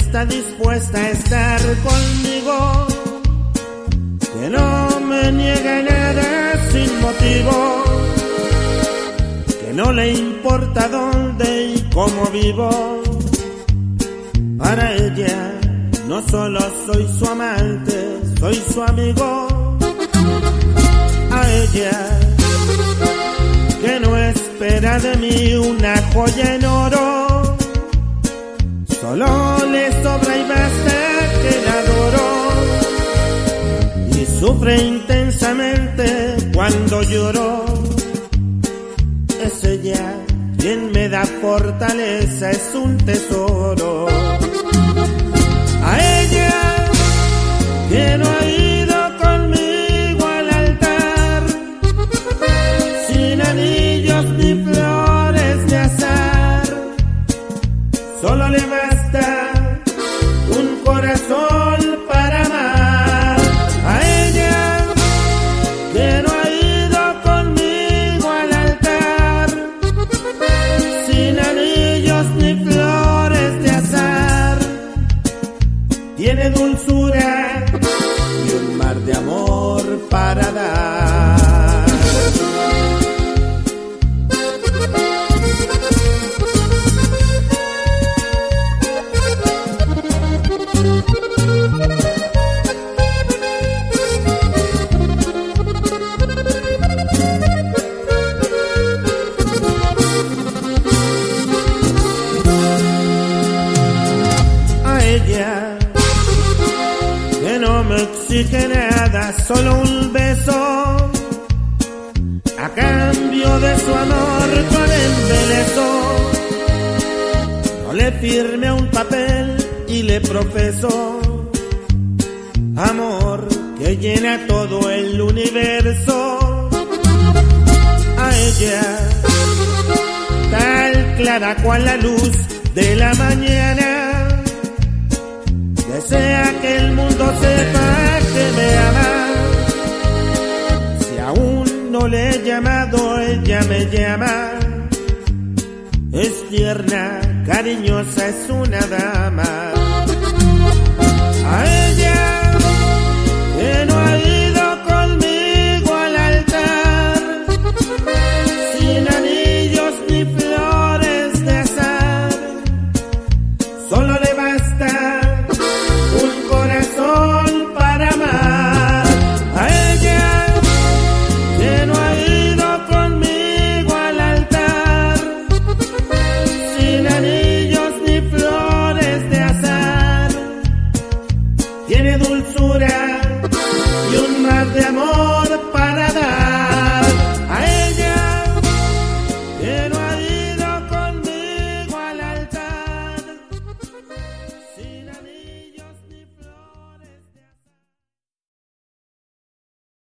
está dispuesta a estar conmigo, que no me niega nada sin motivo, que no le importa dónde y cómo vivo. Para ella no solo soy su amante, soy su amigo. A ella, que no espera de mí una joya en oro, solo le sobra y basta que la adoro, y sufre intensamente cuando lloro. Es ella quien me da fortaleza, es un tesoro. A ella, que no ha ido conmigo al altar, sin anillos ni flores de azar, solo le basta un corazón para amar. A ella, que no ha ido conmigo al altar, sin anillos ni flores de azar, tiene dulzura y un mar de amor para dar. A ella, que no me exige nada, solo un beso, a cambio de su amor con embeleso. No le firme un papel y le profeso amor que llena todo el universo. A ella, tal clara cual la luz de la mañana, desea que el mundo sepa